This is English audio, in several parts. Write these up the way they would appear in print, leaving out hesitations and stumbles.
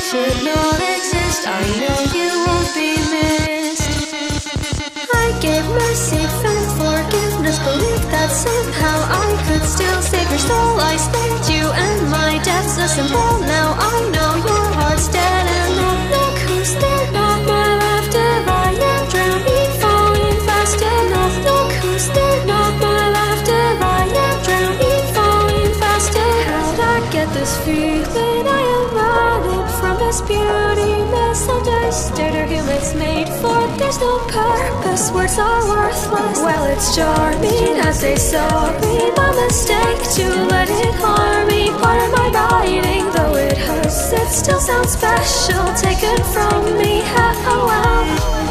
should not exist. I know you won't be missed. I gave mercy, found forgiveness, believed that somehow I could still save your soul. I spared you and my death's a symbol. Now I know your heart's dead and look who's there. Not my laughter, I am drowning, falling fast enough. Look who's there. Not my laughter, I am drowning, falling faster. How'd I get this feeling? I am running from this beauty, misunderstood or humans made for. There's no purpose, words are worthless. Well, it's charming as they sorry. My mistake to let it harm me. Part of my writing, though it hurts, it still sounds special, taken from me. Oh well.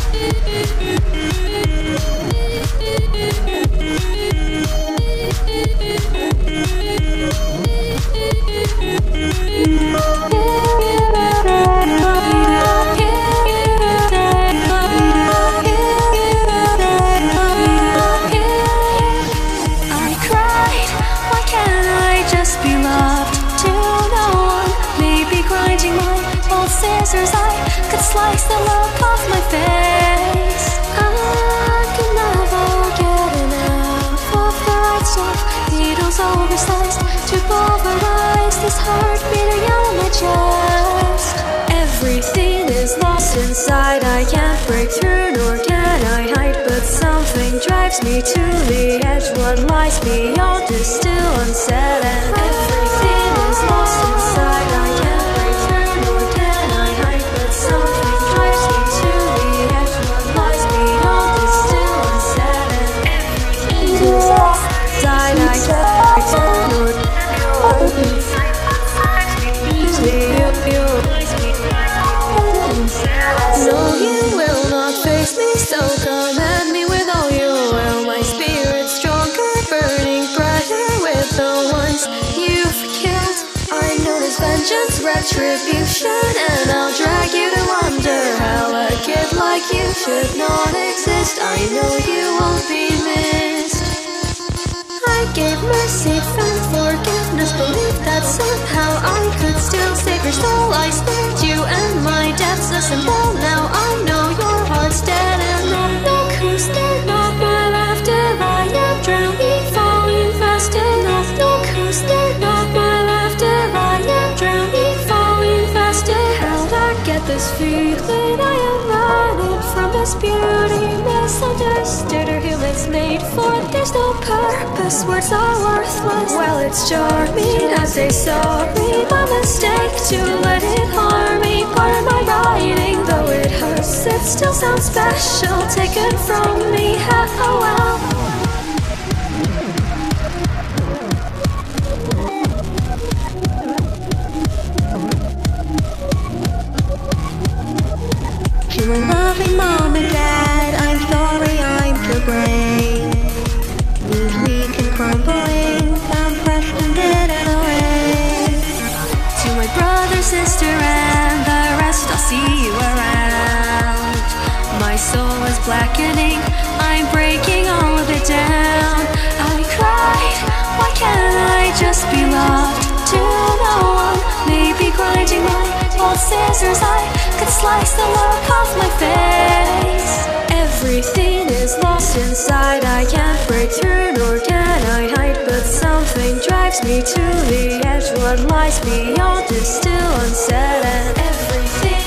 Scissors, I could slice the look off my face. I could never get enough of the right stuff. Needles oversized to pulverize this heart beating out of my chest. Everything is lost inside. I can't break through, nor can I hide. But something drives me to the edge. What lies beyond is still unsaid, and everything is lost inside. I can't break through, nor can I hide. But something drives me to the edge. What lies beyond is still unsaid, and everything is lost inside. I can't break through, nor can I hide. No, you will not face me, so come at me with all your oil. My spirit's stronger, burning brighter with the ones you've killed. I know there's vengeance, retribution, and I'll drag you to wonder how a kid like you should not exist. I know you won't be missed. I gave mercy, found forgiveness, believed that somehow I could still save your soul. I spared you and my death's a symbol. Now I know your heart's dead and look who's there. Not my laughter, I am drowning, falling fast enough. Look who's there. Not my laughter, I am drowning, falling faster. How'd I get this feeling? I am running from this beauty, misunderstood or humans made for. There's no purpose, words are worthless. Well, it's charming as they sorry. My mistake to let it harm me. Part of my writing, though it hurts, it still sounds special, taken from me. Oh well. To my loving mom and dad, I'm sorry I'm to blame. These weak and crumbling, I'm crushed and dead in the rain. To my brother, sister, and the rest, I'll see you around. My soul is blackening, I'm breaking all of it down. I cried, why can't I just be loved? To no one, maybe grinding my old scissors, I could slice the look off my face. Everything is lost inside. I can't break through, nor can I hide. But something drives me to the edge. What lies beyond is still unsaid, and everything